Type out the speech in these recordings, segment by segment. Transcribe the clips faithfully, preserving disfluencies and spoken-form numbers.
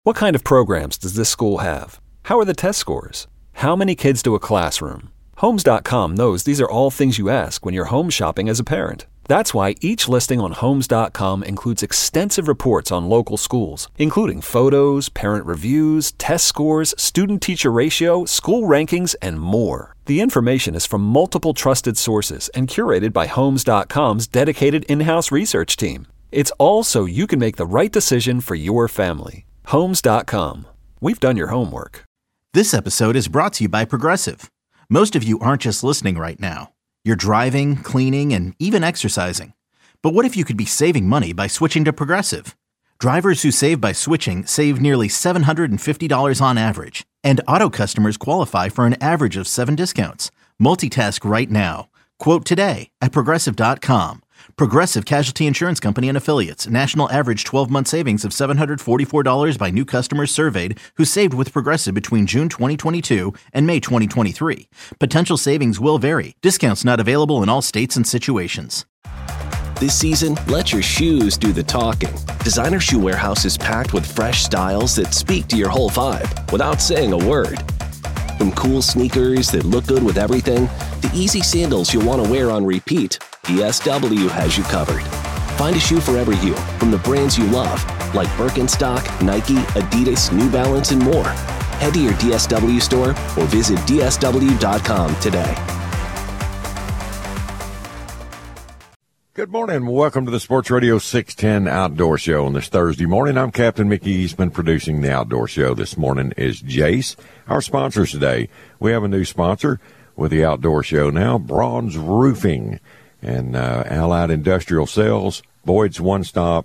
What kind of programs does this school have? How are the test scores? How many kids do a classroom? Homes dot com knows these are all things you ask when you're home shopping as a parent. That's why each listing on Homes dot com includes extensive reports on local schools, including photos, parent reviews, test scores, student-teacher ratio, school rankings, and more. The information is from multiple trusted sources and curated by Homes dot com's dedicated in-house research team. It's all so you can make the right decision for your family. Homes dot com. We've done your homework. This episode is brought to you by Progressive. Most of you aren't just listening right now. You're driving, cleaning, and even exercising. But what if you could be saving money by switching to Progressive? Drivers who save by switching save nearly seven hundred fifty dollars on average. And auto customers qualify for an average of seven discounts. Multitask right now. Quote today at Progressive dot com. Progressive Casualty Insurance Company and Affiliates. National average twelve-month savings of seven hundred forty-four dollars by new customers surveyed who saved with Progressive between June twenty twenty-two and May twenty twenty-three. Potential savings will vary. Discounts not available in all states and situations. This season, let your shoes do the talking. Designer Shoe Warehouse is packed with fresh styles that speak to your whole vibe without saying a word. From cool sneakers that look good with everything, to easy sandals you'll want to wear on repeat, D S W has you covered. Find a shoe for every you, from the brands you love, like Birkenstock, Nike, Adidas, New Balance, and more. Head to your D S W store or visit D S W dot com today. Good morning. Welcome to the Sports Radio six ten Outdoor Show on this Thursday morning. I'm Captain Mickey Eastman. Producing the Outdoor Show this morning is Jace. Our sponsors today, we have a new sponsor with the Outdoor Show now, Bronze Roofing and uh, Allied Industrial Sales, Boyd's One Stop,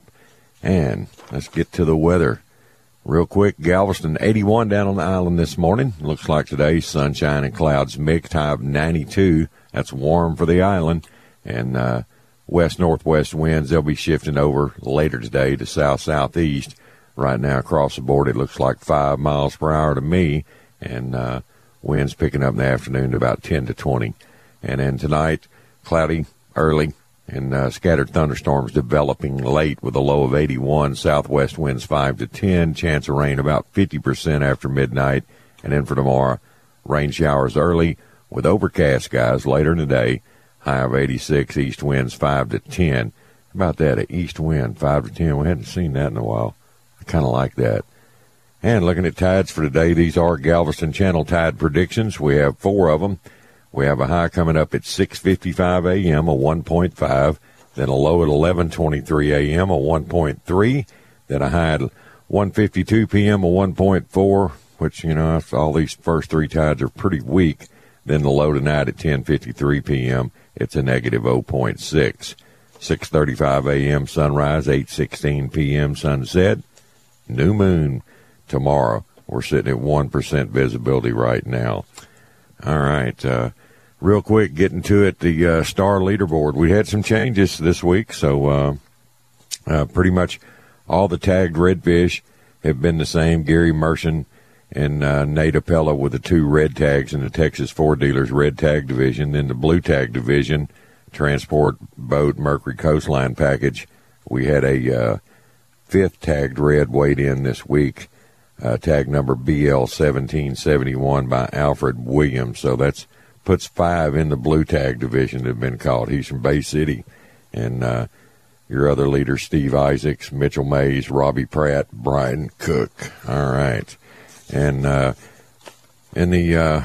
and let's get to the weather real quick. Galveston, eighty-one down on the island this morning. Looks like today, sunshine and clouds mixed, high of ninety-two. That's warm for the island. And uh, west-northwest winds, they'll be shifting over later today to south-southeast. Right now across the board, it looks like five miles per hour to me, and uh, winds picking up in the afternoon to about ten to twenty. And then tonight, cloudy early, and uh, scattered thunderstorms developing late with a low of eighty-one. Southwest winds five to ten. Chance of rain about fifty percent after midnight. And then for tomorrow, rain showers early with overcast skies later in the day. High of eighty-six. East winds five to ten. How about that? An east wind five to ten. We hadn't seen that in a while. I kind of like that. And looking at tides for today, these are Galveston Channel tide predictions. We have four of them. We have a high coming up at six fifty-five a.m., a one point five. Then a low at eleven twenty-three a.m., a one point three. Then a high at one fifty-two p.m., a one point four, which, you know, all these first three tides are pretty weak. Then the low tonight at ten fifty-three p.m., it's a negative zero point six. six thirty-five a.m. sunrise, eight sixteen p.m. sunset. New moon tomorrow. We're sitting at one percent visibility right now. All right. Uh, real quick, getting to it, the uh, star leaderboard. We had some changes this week, so uh, uh, pretty much all the tagged redfish have been the same. Gary Mershon and uh, Nate Appella with the two red tags in the Texas Ford Dealers red tag division. Then the blue tag division, transport boat Mercury Coastline package. We had a uh, fifth tagged red weighed in this week. Uh, tag number B L seventeen seventy-one by Alfred Williams. So that's puts five in the blue tag division that have been caught. He's from Bay City. And uh, your other leaders, Steve Isaacs, Mitchell Mays, Robbie Pratt, Brian Cook. All right. And uh, in the uh,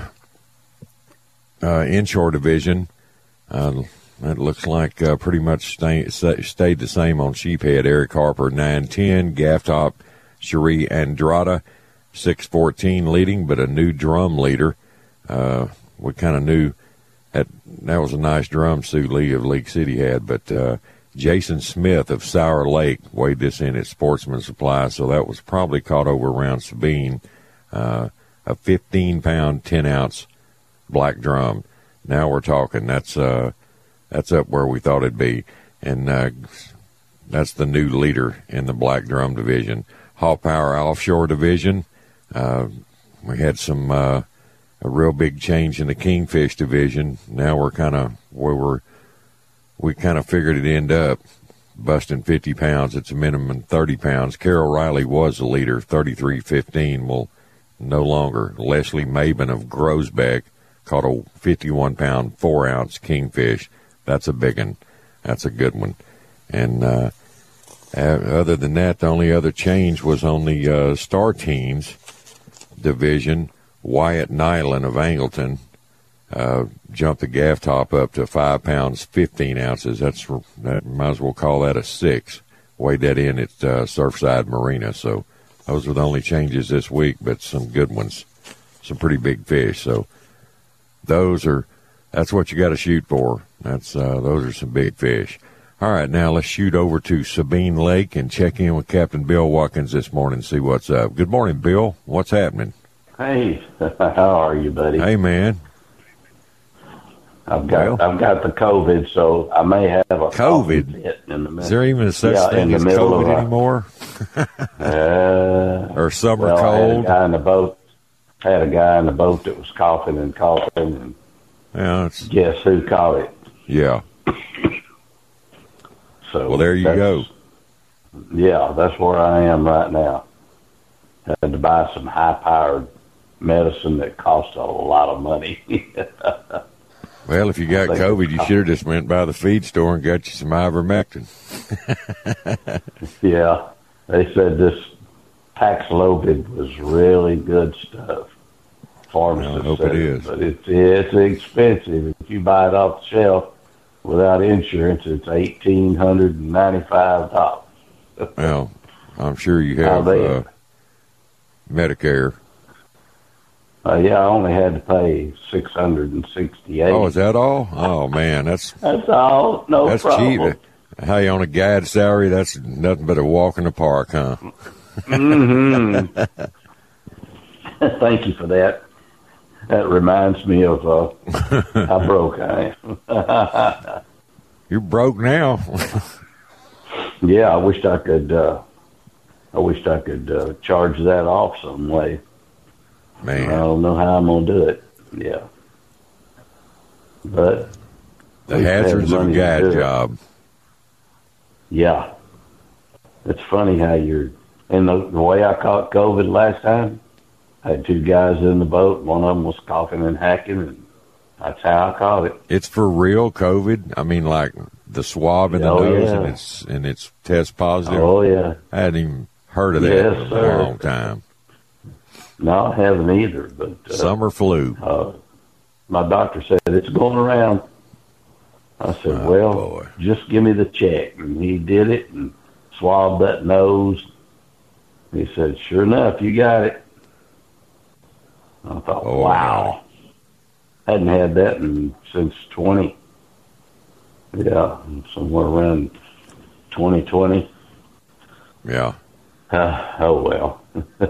uh, inshore division, uh, it looks like uh, pretty much stay, stayed the same on sheephead. Eric Harper, nine ten. Gaff top, Cherie Andrada, six fourteen leading, but a new drum leader. Uh, we kind of knew that that was a nice drum Sue Lee of League City had, but uh, Jason Smith of Sour Lake weighed this in at Sportsman Supply, so that was probably caught over around Sabine. Uh, a fifteen pound, ten ounce black drum. Now we're talking. That's uh, that's up where we thought it'd be, and uh, that's the new leader in the black drum division. Haw Power Offshore division. Uh, we had some uh, a real big change in the Kingfish division. Now we're kind of where we're we kind of figured it'd end up. busting fifty pounds. It's a minimum thirty pounds. Carol Riley was the leader, thirty-three fifteen. Well, no longer. Leslie Maben of Groesbeck caught a fifty-one pound, four ounce kingfish. That's a big one. That's a good one. And uh, other than that, the only other change was on the uh, Star Teams division. Wyatt Nyland of Angleton uh, jumped the gaff top up to five pounds, fifteen ounces. That's that might as well call that a six. Weighed that in at uh, Surfside Marina. So those are the only changes this week, but some good ones, some pretty big fish. So those are that's what you got to shoot for. That's uh, those are some big fish. All right, now let's shoot over to Sabine Lake and check in with Captain Bill Watkins this morning and see what's up. Good morning, Bill. What's happening? Hey, how are you, buddy? Hey, man. I've got Well, I've got the COVID, so I may have a COVID? fit in the middle. Is there even a such yeah, thing in as the middle COVID of a- anymore? Uh, Or summer well, I had cold? a guy in the boat. Had a guy in the boat that was coughing and coughing, and Yeah, it's, guess who caught it? yeah. So Well, there you that's- go. Yeah, that's where I am right now. Had to buy some high-powered medicine that costs a lot of money. Well, if you got Thank COVID, you. you should have just went by the feed store and got you some ivermectin. Yeah, they said this Paxlovid was really good stuff. Pharmacist Well, I hope said it is. but it's it's expensive. If you buy it off the shelf without insurance, it's eighteen hundred and ninety-five dollars. Well, I'm sure you How have they- uh, Medicare. Uh, yeah, I only had to pay six hundred and sixty-eight. Oh, is that all? Oh, man, that's That's all. No that's problem. cheap. Hey, on a guide salary, that's nothing but a walk in the park, huh? Mm-hmm. Thank you for that. That reminds me of uh, how broke I am. You're broke now. Yeah, I wished I could. Uh, I wished I could uh, charge that off some way. I Man, don't know how I'm gonna do it. Yeah, but the we had hazards of a money to guide do it. job. Yeah, it's funny how you're. And the, the way I caught COVID last time, I had two guys in the boat. One of them was coughing and hacking, and that's how I caught it. It's for real COVID. I mean, like the swab in the Oh, nose yeah. and it's and it's test positive. Oh yeah. I hadn't even heard of that Yes, in a sir. long time. No, I haven't either. But uh, Summer flu. uh, my doctor said it's going around. I said, Oh, well, boy. just give me the check. And he did it and swabbed that nose. He said, sure enough, you got it. I thought, Oh, wow. Hadn't had that in, since twenty. Yeah, somewhere around twenty twenty. Yeah. Uh, oh, well.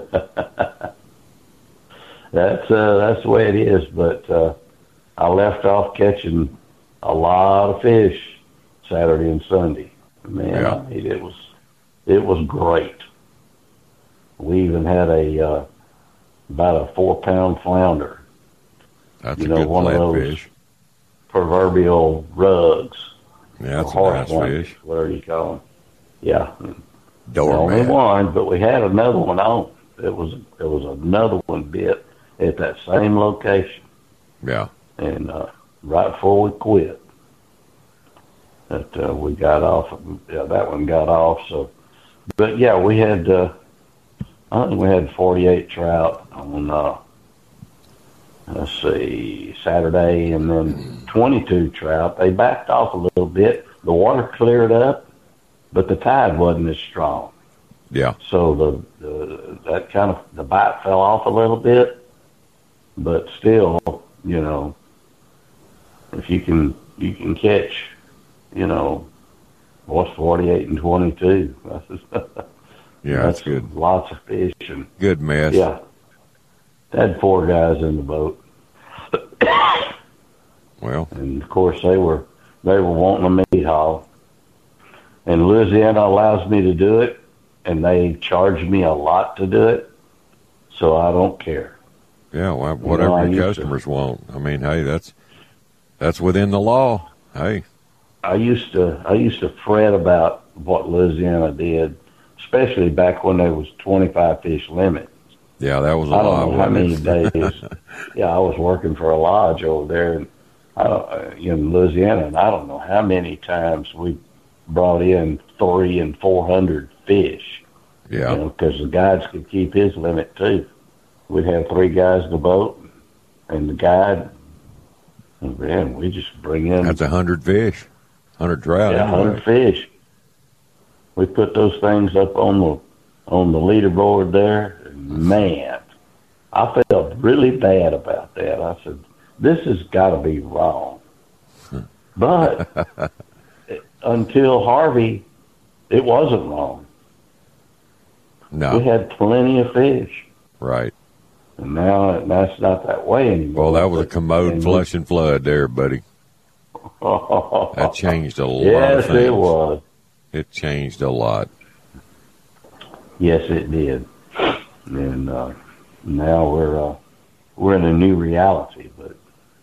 that's uh, that's the way it is. But uh, I left off catching a lot of fish Saturday and Sunday. Man, Yeah. I mean, it was it was great. We even had a uh, about a four pound flounder. That's You a know, good one of those flatfish. proverbial rugs. Yeah, that's a or nice horse fish. whatever you call them. Yeah, only Doormat. one, but we had another one on. It was it was another one bit at that same location, Yeah. and uh, right before we quit, that uh, we got off. Yeah, that one got off. So, but yeah, we had. Uh, I think we had forty-eight trout on. Uh, let's see, Saturday, and then twenty-two trout. They backed off a little bit. The water cleared up, but the tide wasn't as strong. Yeah. So the, the that kind of the bite fell off a little bit, but still, you know, if you can you can catch, you know, what's forty-eight and twenty-two? Yeah, that's good. Lots of fish and Good mess. yeah, had four guys in the boat, Well, and of course they were they were wanting a meat haul, and Louisiana allows me to do it. And they charge me a lot to do it, so I don't care. yeah, well, whatever I your used to. customers want. I mean, hey, that's that's within the law. Hey, I used to I used to fret about what Louisiana did, especially back when there was twenty-five fish limit. Yeah, that was a I lot. don't know how many days. Yeah, I was working for a lodge over there in, I don't, in Louisiana, and I don't know how many times we brought in three and four hundred fish. Yeah, you know, because the guides could keep his limit too. We'd have three guys in the boat, and the guide, and man, we just bring in. That's a hundred fish, hundred trout. Yeah, hundred fish. We put those things up on the on the leaderboard there. Man, I felt really bad about that. I said, "This has got to be wrong." But until Harvey, it wasn't wrong. No, we had plenty of fish. Right. And now that's not that way anymore. Well, that was a commode flush and flood there, buddy. That changed a lot yes, of things. Yes, it was. It changed a lot. Yes, it did. And uh, now we're uh, we're in a new reality. But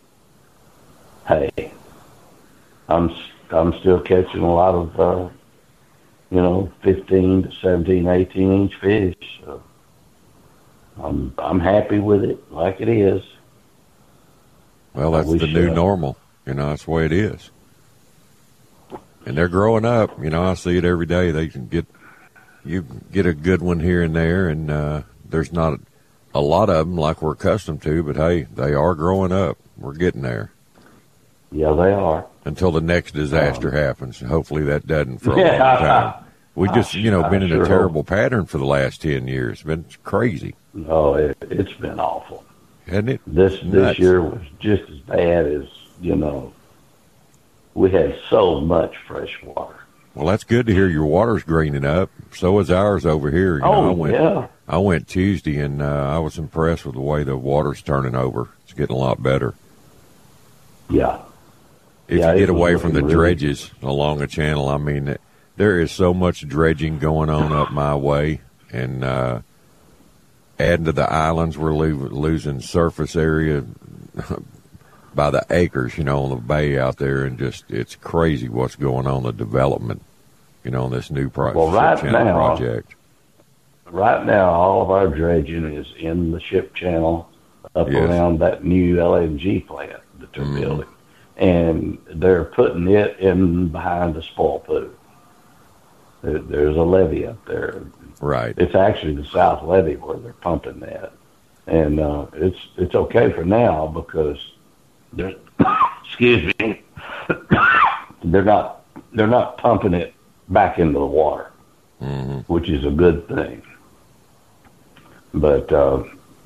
hey, I'm I'm still catching a lot of uh, you know fifteen to seventeen, eighteen inch fish. So I'm I'm happy with it, like it is. Well, that's the new uh, normal. You know, that's the way it is. And they're growing up. You know, I see it every day. They can get you get a good one here and there, and uh, there's not a lot of them like we're accustomed to. But hey, they are growing up. We're getting there. Yeah, they are. Until the next disaster um, happens. Hopefully that doesn't for a yeah, long time. We just, you know, been in a terrible pattern for the last ten years. It's been crazy. Oh, it, it's been awful. Hasn't it? This this Nuts. year was just as bad as, you know, we had so much fresh water. Well, that's good to hear your water's greening up. So is ours over here. You oh, know, I went, yeah. I went Tuesday, and uh, I was impressed with the way the water's turning over. It's getting a lot better. Yeah. If yeah, you get away from the really dredges along the channel, I mean, there is so much dredging going on up my way, and uh, adding to the islands, we're lo- losing surface area by the acres, you know, on the bay out there, and just it's crazy what's going on, the development, you know, on this new pro- well, right ship channel now, project. Right now, all of our dredging is in the ship channel up yes. around that new L N G plant that they're mm-hmm. building, and they're putting it in behind the spoil pool. There's a levee up there. Right. It's actually the South Levee where they're pumping that, and uh, it's it's okay for now because they're excuse me, they're not they're not pumping it back into the water, mm-hmm. which is a good thing. But uh,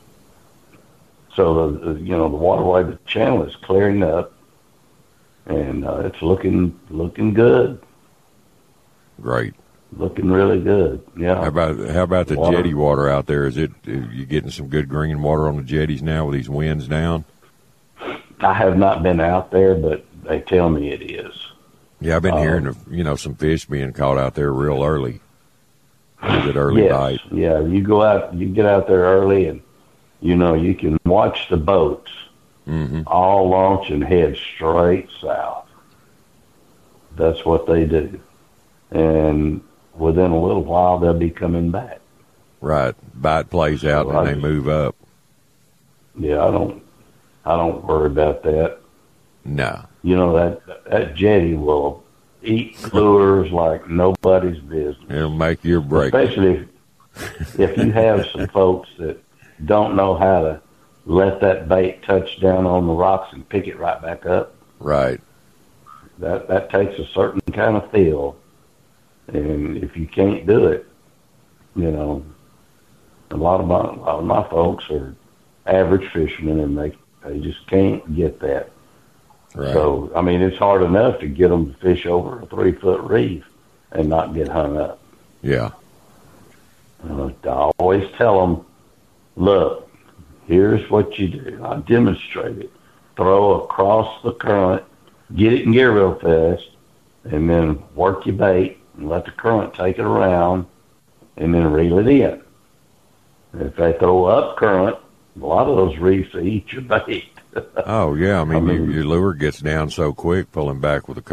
so the, the you know the waterway, the channel is clearing up, and uh, it's looking looking good. Great. Looking really good. Yeah. How about how about the water. jetty water out there? Is it are you getting some good green water on the jetties now with these winds down? I have not been out there, but they tell me it is. Yeah, I've been um, hearing of you know some fish being caught out there real early. A good early yes, bite. Yeah, you go out, you get out there early, and you know you can watch the boats mm-hmm. all launch and head straight south. That's what they do, and within a little while they'll be coming back. Right, bite plays out so and I, they move up. Yeah, I don't, I don't worry about that. No, you know that that jetty will eat lures like nobody's business. It'll make your break. Especially if, if you have some folks that don't know how to let that bait touch down on the rocks and pick it right back up. Right. That that takes a certain kind of feel, and if you can't do it, you know, a lot of my a lot of my folks are average fishermen, and they they just can't get that. Right. So, I mean, it's hard enough to get them to fish over a three-foot reef and not get hung up. Yeah. Uh, I always tell them, look, here's what you do. I demonstrate it. Throw across the current, get it in gear real fast, and then work your bait and let the current take it around, and then reel it in. If they throw up current, a lot of those reefs eat your bait. Oh, yeah. I mean, I mean you, your lure gets down so quick pulling back with the current.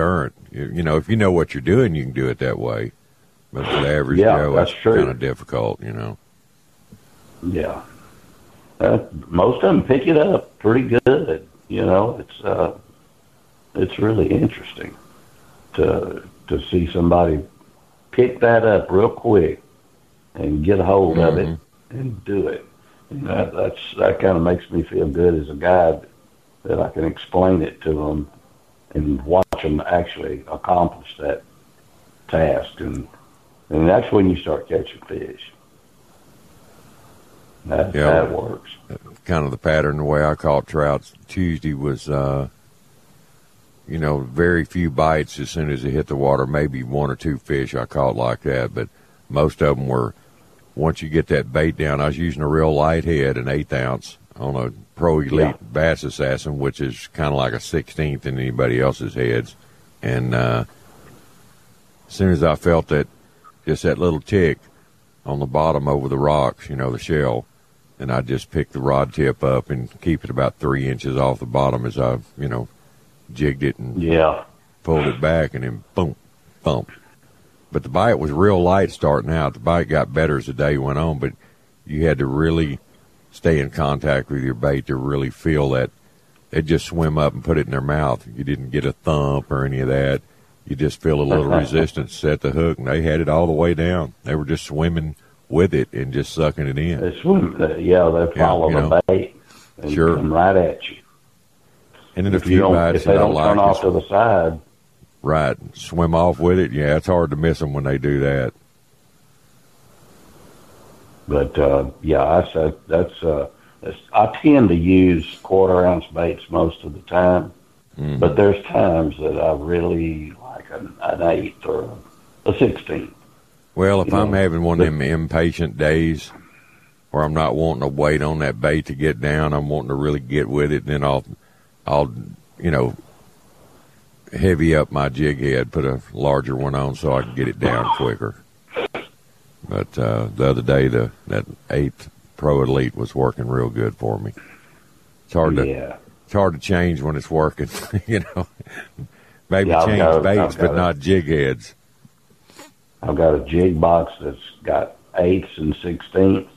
You, you know, if you know what you're doing, you can do it that way. But for the average yeah, Joe, that's it's true. kind of difficult, you know. Yeah. Uh, most of them pick it up pretty good. You know, it's uh, it's really interesting to to see somebody pick that up real quick and get a hold mm-hmm. of it and do it. And that that's that kind of makes me feel good as a guide that I can explain it to them and watch them actually accomplish that task. And and that's when you start catching fish. That, yeah, that works. Kind of the pattern, the way I caught trout Tuesday was, uh, you know, very few bites as soon as it hit the water, maybe one or two fish I caught like that, but most of them were, once you get that bait down, I was using a real light head, an eighth ounce, on a Pro Elite yeah. Bass Assassin, which is kind of like a sixteenth in anybody else's heads. And uh, as soon as I felt that, just that little tick on the bottom over the rocks, you know, the shell, and I just pick the rod tip up and keep it about three inches off the bottom as I, you know, jigged it and yeah. pulled it back, and then boom, bump. But the bite was real light starting out. The bite got better as the day went on, but you had to really stay in contact with your bait to really feel that. They'd just swim up and put it in their mouth. You didn't get a thump or any of that. You just feel a little resistance, set the hook, and they had it all the way down. They were just swimming with it and just sucking it in. They swim, yeah, they follow yeah, the know. bait and sure. come right at you. And in a if few bites if they that don't I like turn off to the side. Right, swim off with it. Yeah, it's hard to miss them when they do that. But, uh, yeah, I said that's, uh, that's, I tend to use quarter-ounce baits most of the time. Mm-hmm. But there's times that I really like an, an eighth or a sixteenth. Well, if you I'm know, having one of them impatient days where I'm not wanting to wait on that bait to get down, I'm wanting to really get with it, then I'll, I'll, you know, heavy up my jig head, put a larger one on so I can get it down quicker. But uh, the other day, the that eighth Pro Elite was working real good for me. It's hard to yeah. it's hard to change when it's working, you know. Maybe yeah, change got, baits, but a, not jig heads. I've got a jig box that's got eighths and sixteenths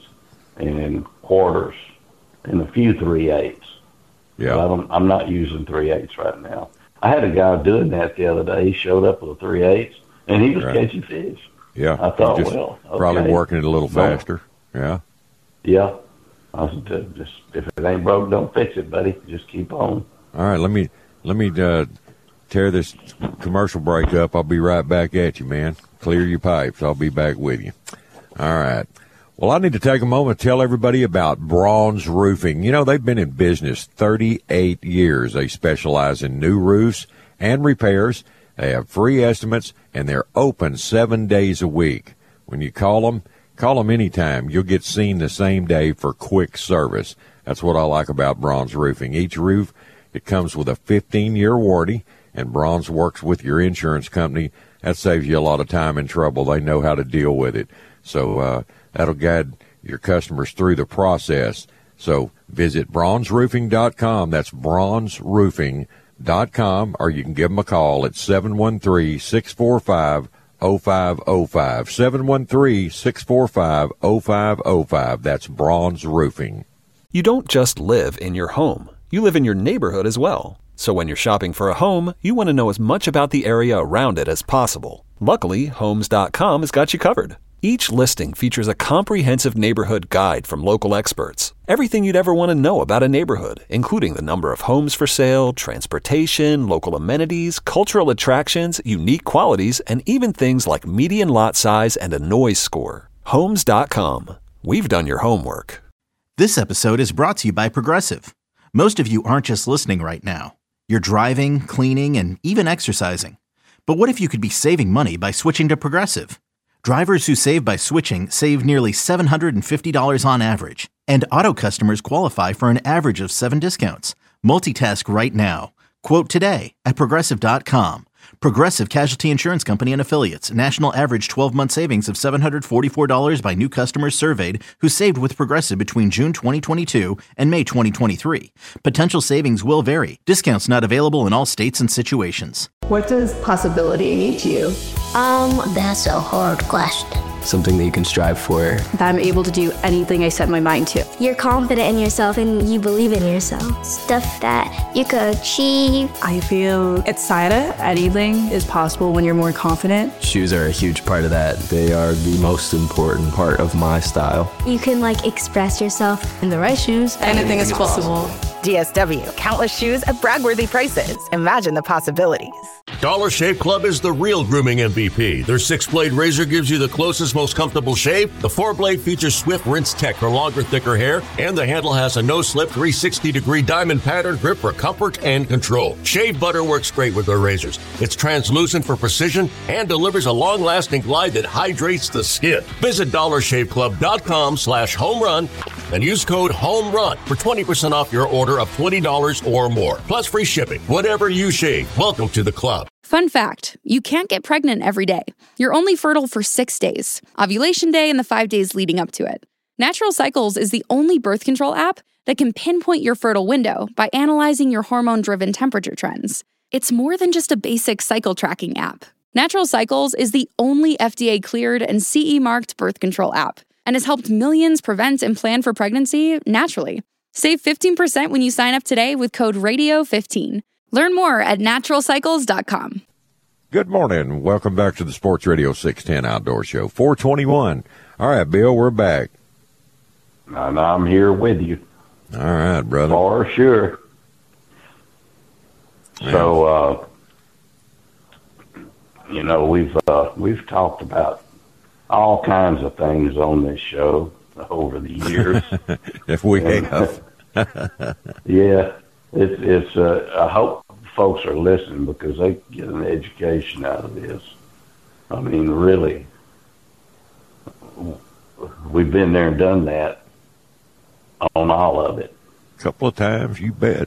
and quarters and a few three eighths. Yeah, I don't, I'm not using three eighths right now. I had a guy doing that the other day. He showed up with a three eighths, and he was right. catching fish. Yeah, I thought, just well, okay. probably working it a little faster. Yeah, yeah. I said, just if it ain't broke, don't fix it, buddy. Just keep on. All right, let me let me uh, tear this commercial break up. I'll be right back at you, man. Clear your pipes. I'll be back with you. All right. Well, I need to take a moment to tell everybody about Bronze Roofing. You know, they've been in business thirty-eight years. They specialize in new roofs and repairs. They have free estimates, and they're open seven days a week. When you call them, call them anytime. You'll get seen the same day for quick service. That's what I like about Bronze Roofing. Each roof, it comes with a fifteen-year warranty, and Bronze works with your insurance company. That saves you a lot of time and trouble. They know how to deal with it. So uh, that'll guide your customers through the process. So visit bronze roofing dot com. That's bronze roofing dot com, or you can give them a call at seven one three, six four five, zero five zero five. seven one three, six four five, zero five zero five. That's Bronze Roofing. You don't just live in your home. You live in your neighborhood as well. So when you're shopping for a home, you want to know as much about the area around it as possible. Luckily, homes dot com has got you covered. Each listing features a comprehensive neighborhood guide from local experts. Everything you'd ever want to know about a neighborhood, including the number of homes for sale, transportation, local amenities, cultural attractions, unique qualities, and even things like median lot size and a noise score. homes dot com. We've done your homework. This episode is brought to you by Progressive. Most of you aren't just listening right now. You're driving, cleaning, and even exercising. But what if you could be saving money by switching to Progressive? Drivers who save by switching save nearly seven hundred fifty dollars on average. And auto customers qualify for an average of seven discounts. Multitask right now. Quote today at Progressive dot com. Progressive Casualty Insurance Company and Affiliates. National average twelve-month savings of seven hundred forty-four dollars by new customers surveyed who saved with Progressive between June twenty twenty-two and May twenty twenty-three. Potential savings will vary. Discounts not available in all states and situations. What does possibility mean to you? Um, that's a hard question. Something that you can strive for. That I'm able to do anything I set my mind to. You're confident in yourself and you believe in yourself. Stuff that you could achieve. I feel excited. Anything is possible when you're more confident. Shoes are a huge part of that. They are the most important part of my style. You can like express yourself. In the right shoes, anything is possible. D S W, countless shoes at brag-worthy prices. Imagine the possibilities. Dollar Shave Club is the real grooming M V P. Their six-blade razor gives you the closest, most comfortable shave. The four-blade features Swift Rinse Tech for longer, thicker hair. And the handle has a no-slip three sixty degree diamond pattern grip for comfort and control. Shave butter works great with their razors. It's translucent for precision and delivers a long-lasting glide that hydrates the skin. Visit dollar shave club dot com slash home run and use code HOMERUN for twenty percent off your order of twenty dollars or more. Plus free shipping. Whatever you shave, welcome to the club. Fun fact, you can't get pregnant every day. You're only fertile for six days, ovulation day and the five days leading up to it. Natural Cycles is the only birth control app that can pinpoint your fertile window by analyzing your hormone-driven temperature trends. It's more than just a basic cycle tracking app. Natural Cycles is the only F D A-cleared and C E-marked birth control app and has helped millions prevent and plan for pregnancy naturally. Save fifteen percent when you sign up today with code radio fifteen. Learn more at natural cycles dot com. Good morning. Welcome back to the Sports Radio six ten Outdoor Show. four twenty-one. All right, Bill, we're back. And I'm here with you. All right, brother. For sure. Man. So, uh, you know, we've uh, we've talked about all kinds of things on this show over the years. If we and, have. Yeah. It's, it's, uh, I hope folks are listening because they get an education out of this. I mean, really, we've been there and done that on all of it. A couple of times, you bet.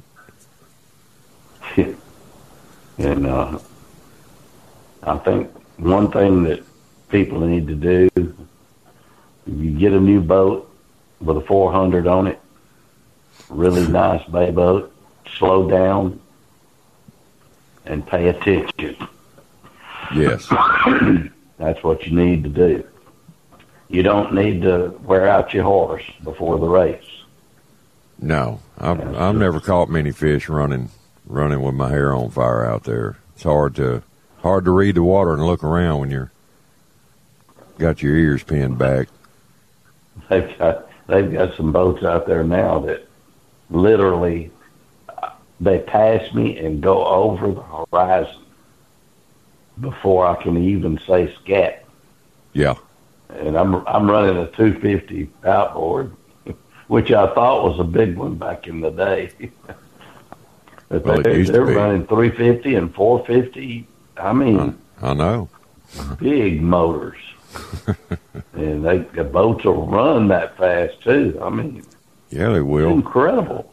And uh, I think one thing that people need to do, you get a new boat with a four hundred on it, really nice bay boat, slow down and pay attention. Yes. That's what you need to do. You don't need to wear out your horse before the race. No, I've, I've never caught many fish running running with my hair on fire out there. It's hard to hard to read the water and look around when you're got your ears pinned back. They've got they've got some boats out there now that literally they pass me and go over the horizon before I can even say scat. Yeah. And I'm I'm running a two fifty outboard, which I thought was a big one back in the day. But well, they're, they're be. running three fifty and four fifty. I mean, I, I know. Big motors. And they, the boats will run that fast, too. I mean, yeah, they will. Incredible.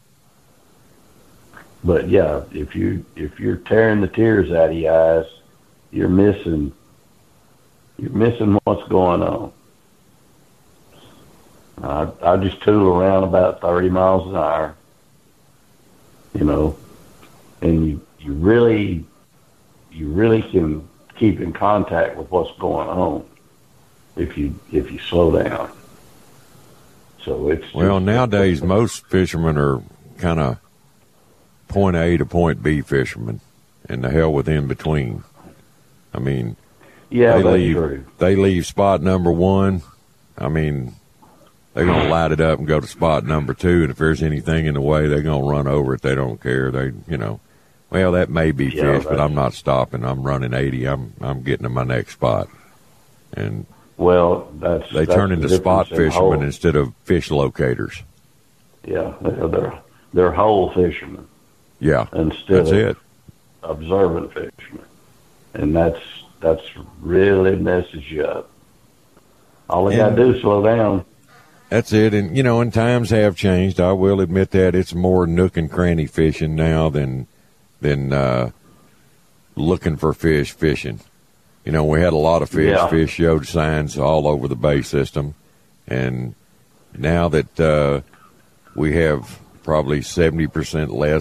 But, yeah, if, you, if you're tearing the tears out of your eyes, you're missing you're missing what's going on. I, I just tool around about thirty miles an hour, you know, and you, you really you really can keep in contact with what's going on if you if you slow down. So it's well just, nowadays most fishermen are kind of point A to point B fishermen, and the hell with in between. I mean, yeah, they that's leave true. they leave spot number one. I mean, they're gonna light it up and go to spot number two, and if there's anything in the way, they're gonna run over it. They don't care. They, you know, well, that may be Yeah, fish, but I'm not stopping. I'm running eighty. I'm I'm getting to my next spot, and Well, that's they that's turn the into spot difference in fishermen whole- instead of fish locators. Yeah, they're they're, they're whole fishermen Yeah, instead that's of it. observant fishermen, and that's that's really messes you up. All they And- got to do is slow down. That's it. And, you know, and times have changed. I will admit that it's more nook and cranny fishing now than, than, uh, looking for fish fishing. You know, we had a lot of fish. Yeah. Fish showed signs all over the bay system. And now that, uh, we have probably seventy percent less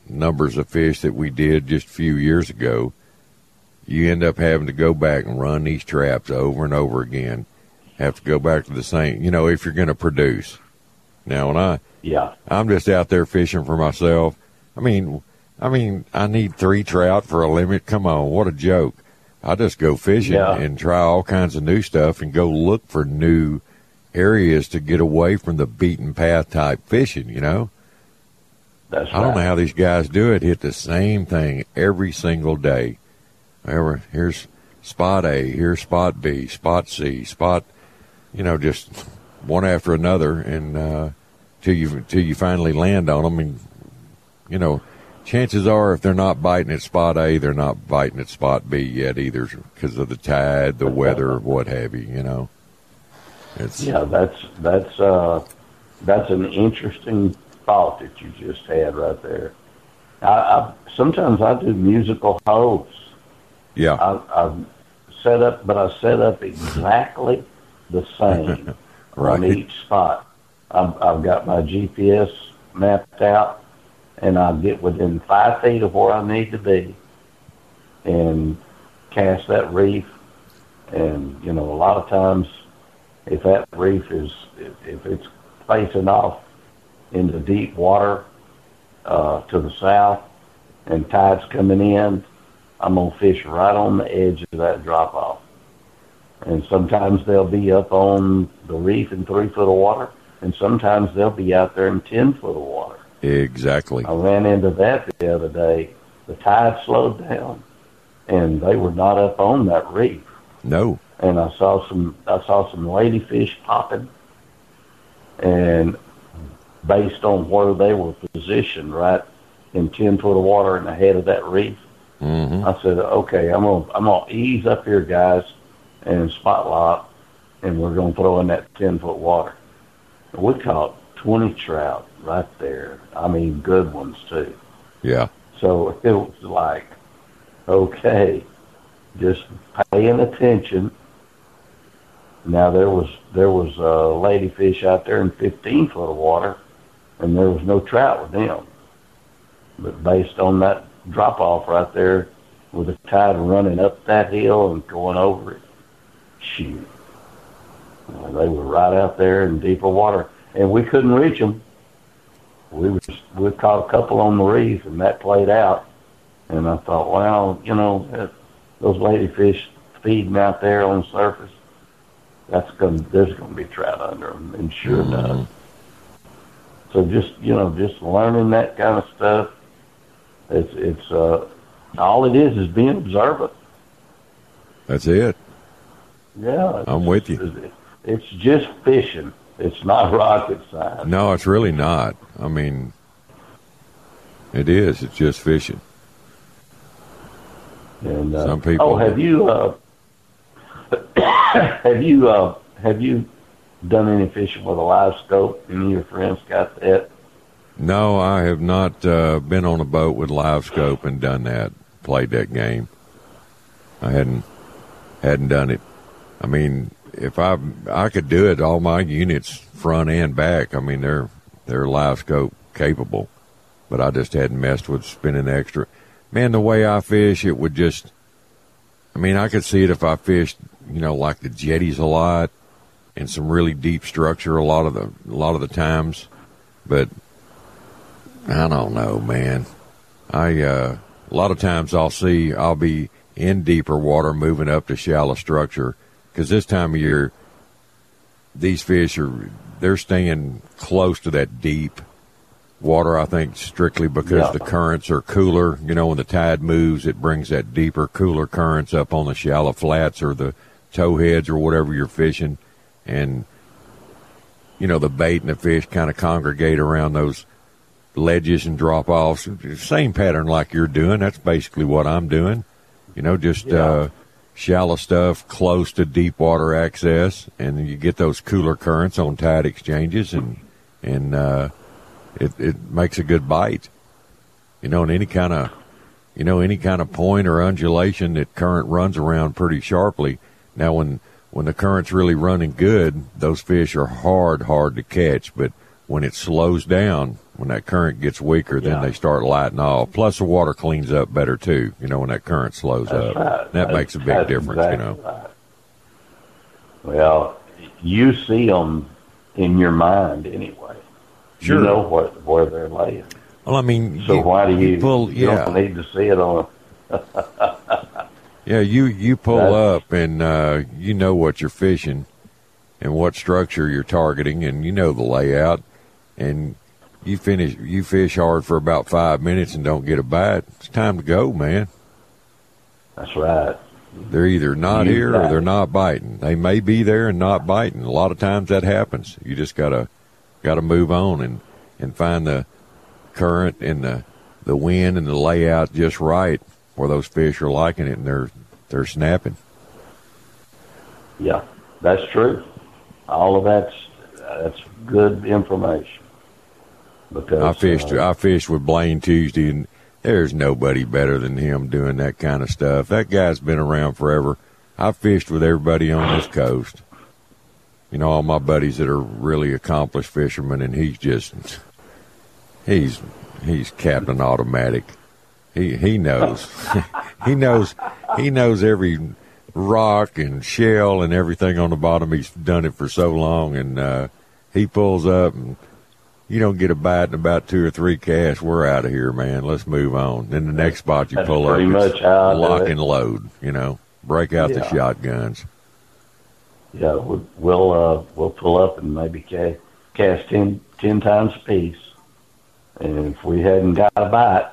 numbers of fish that we did just a few years ago, you end up having to go back and run these traps over and over again. Have to go back to the same, you know, if you're going to produce. Now, when I, yeah, I'm just out there fishing for myself. I mean, I mean, I need three trout for a limit. Come on, what a joke. I just go fishing yeah. and try all kinds of new stuff and go look for new areas to get away from the beaten path type fishing, you know? That's I don't right. know how these guys do it. Hit the same thing every single day. Ever, here's spot A, here's spot B, spot C, spot, you know, just one after another, and uh, till you till you finally land on them. And you know, chances are, if they're not biting at spot A, they're not biting at spot B yet either, because of the tide, the weather, what have you. You know. It's, yeah, that's that's uh, that's an interesting thought that you just had right there. I, I sometimes I do musical holes. Yeah, I, I've set up, but I set up exactly the same right. on each spot. I've, I've got my G P S mapped out, and I get within five feet of where I need to be, and cast that reef. And you know, a lot of times, if that reef is if, if it's facing off into deep water uh, to the south, and tide's coming in, I'm going to fish right on the edge of that drop-off. And sometimes they'll be up on the reef in three foot of water, and sometimes they'll be out there in ten foot of water. Exactly. I ran into that the other day. The tide slowed down, and they were not up on that reef. No. And I saw some I saw some ladyfish popping, and based on where they were positioned, right in ten foot of water and ahead of that reef, mm-hmm. I said, okay, I'm gonna I'm gonna ease up here, guys, and spot lock, and we're gonna throw in that ten foot water. And we caught twenty trout right there. I mean, good ones too. Yeah. So it was like, okay, just paying attention. Now there was there was a ladyfish out there in fifteen foot of water, and there was no trout with them. But based on that drop off right there, with the tide running up that hill and going over it, shoot, uh, they were right out there in deeper water, and we couldn't reach them. We was we caught a couple on the reef, and that played out. And I thought, well, you know, that, those ladyfish feeding out there on the surface, that's going there's going to be trout under them, and sure mm-hmm. does. So just you know, just learning that kind of stuff. It's it's uh, all it is is being observant. That's it. Yeah, I'm with you. It's just fishing. It's not rocket science. No, it's really not. I mean, it is. It's just fishing. And uh, some people. Oh, have you uh, have you uh, have you done any fishing with a live scope? Any of your friends got that? No, I have not uh, been on a boat with live scope and done that. Played that game. I hadn't hadn't done it. I mean, if I I could do it, all my units front and back. I mean, they're they're live scope capable, but I just hadn't messed with spending extra. Man, the way I fish, it would just. I mean, I could see it if I fished, you know, like the jetties a lot, and some really deep structure a lot of the a lot of the times, but I don't know, man. I uh, a lot of times I'll see I'll be in deeper water moving up to shallow structure, because this time of year these fish are they're staying close to that deep water, I think, strictly because yeah. the currents are cooler. You know, when the tide moves, it brings that deeper, cooler currents up on the shallow flats or the towheads or whatever you're fishing, and you know the bait and the fish kind of congregate around those ledges and drop offs. Same pattern like you're doing. That's basically what I'm doing. You know, just yeah. uh, shallow stuff close to deep water access, and then you get those cooler currents on tide exchanges, and and uh, it it makes a good bite. You know, and any kind of you know any kind of point or undulation that current runs around pretty sharply. Now, when when the current's really running good, those fish are hard, hard to catch. But when it slows down, when that current gets weaker, then Yeah. they start lighting off. Plus, the water cleans up better, too, you know, when that current slows That's up. right. That That's- makes a big that's difference, exactly you know. right. Well, you see them in your mind anyway. Sure. You know what, where they're laying. Well, I mean, So you, why do you, you pull? you Yeah, don't need to see it on yeah. You you pull That's- up, and uh, you know what you're fishing, and what structure you're targeting, and you know the layout, and you finish. You fish hard for about five minutes and don't get a bite. It's time to go, man. That's right. They're either not You here got or they're it. not biting. They may be there and not biting. A lot of times that happens. You just gotta gotta move on and, and find the current and the the wind and the layout just right where those fish are liking it and they're they're snapping. Yeah, that's true. All of that's that's good information. Because I fished uh, I fished with Blaine Tuesday, and there's nobody better than him doing that kind of stuff. That guy's been around forever. I fished with everybody on this coast. You know, all my buddies that are really accomplished fishermen, and he's just he's he's Captain Automatic. He he knows. he knows he knows every rock and shell and everything on the bottom. He's done it for so long, and uh, he pulls up and you don't get a bite in about two or three casts, we're out of here, man. Let's move on. Then the next spot you That's pull up, pretty it's much how I do lock it. and load, you know. Break out the Yeah. shotguns. yeah, we- we'll uh, we'll pull up and maybe ca- cast ten, ten times a piece, and if we hadn't got a bite,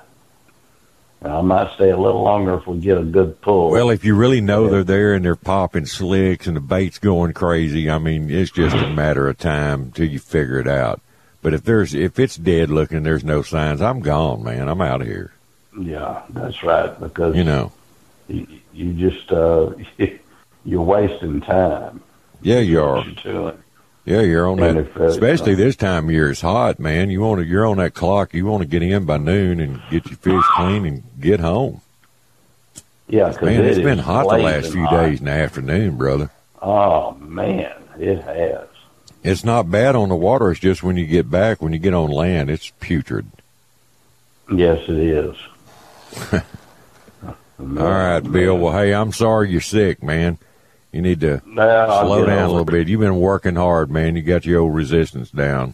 I might stay a little longer if we get a good pull. Well, if you really know they're there and they're popping slicks and the bait's going crazy, I mean, it's just a matter of time till you figure it out. But if there's if it's dead looking, there's no signs, I'm gone, man. I'm out of here. Yeah, that's right. Because You know. you, you just uh, you're wasting time. Yeah, you are. What you're doing. Yeah, you're on And that. if, uh, Especially this time of year, it's hot, man. You want to, you're on that clock. You want to get in by noon and get your fish clean and get home. Yeah, because Man, it it's is been hot the last blazing few hot. days in the afternoon, brother. Oh man, it has. It's not bad on the water. It's just when you get back, when you get on land, it's putrid. Yes, it is. All right, Bill. Well, hey, I'm sorry you're sick, man. You need to Well, I'll slow get down a over little bit. You've been working hard, man. You got your old resistance down.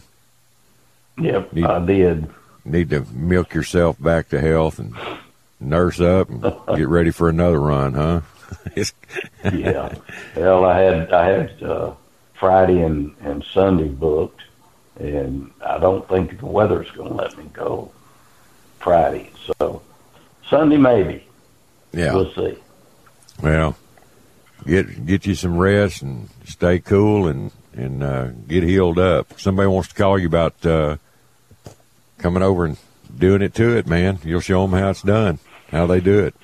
Yep, Need- I did. Need to milk yourself back to health and nurse up and get ready for another run, huh? It's- Yeah. Well, I had I had uh, Friday and, and Sunday booked, and I don't think the weather's going to let me go Friday. So Sunday maybe. yeah. We'll see. Well, get get you some rest and stay cool and and uh, get healed up. If somebody wants to call you about uh, coming over and doing it to it, man, you'll show them how it's done, how they do it.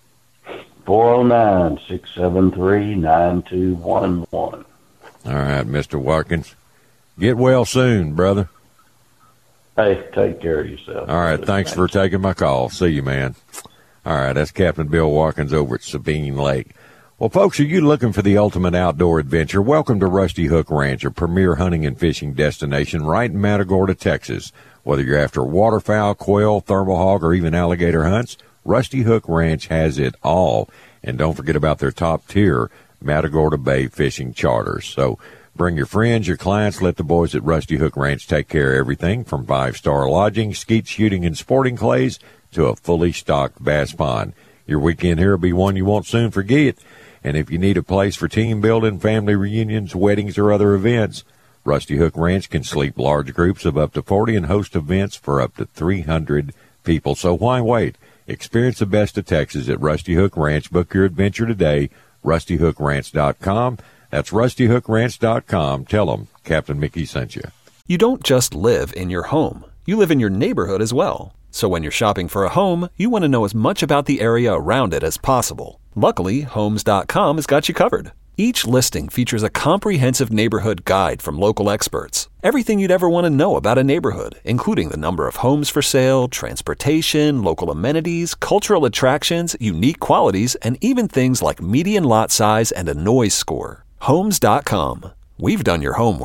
four oh nine, six seven three, nine two one one. All right, Mister Watkins. Get well soon, brother. Hey, take care of yourself. All right, thanks for taking my call. See you, man. All right, that's Captain Bill Watkins over at Sabine Lake. Well, folks, are you looking for the ultimate outdoor adventure? Welcome to Rusty Hook Ranch, a premier hunting and fishing destination right in Matagorda, Texas. Whether you're after waterfowl, quail, thermal hog, or even alligator hunts, Rusty Hook Ranch has it all. And don't forget about their top-tier Matagorda Bay fishing charters. So bring your friends, your clients, let the boys at Rusty Hook Ranch take care of everything from five-star lodging, skeet shooting, and sporting clays to a fully stocked bass pond. Your weekend here will be one you won't soon forget. And if you need a place for team building, family reunions, weddings, or other events, Rusty Hook Ranch can sleep large groups of up to forty and host events for up to three hundred people. So why wait? Experience the best of Texas at Rusty Hook Ranch. Book your adventure today, rusty hook ranch dot com. That's rusty hook ranch dot com. Tell them Captain Mickey sent you. You don't just live in your home. You live in your neighborhood as well. So when you're shopping for a home, you want to know as much about the area around it as possible. Luckily, homes dot com has got you covered. Each listing features a comprehensive neighborhood guide from local experts. Everything you'd ever want to know about a neighborhood, including the number of homes for sale, transportation, local amenities, cultural attractions, unique qualities, and even things like median lot size and a noise score. homes dot com. We've done your homework.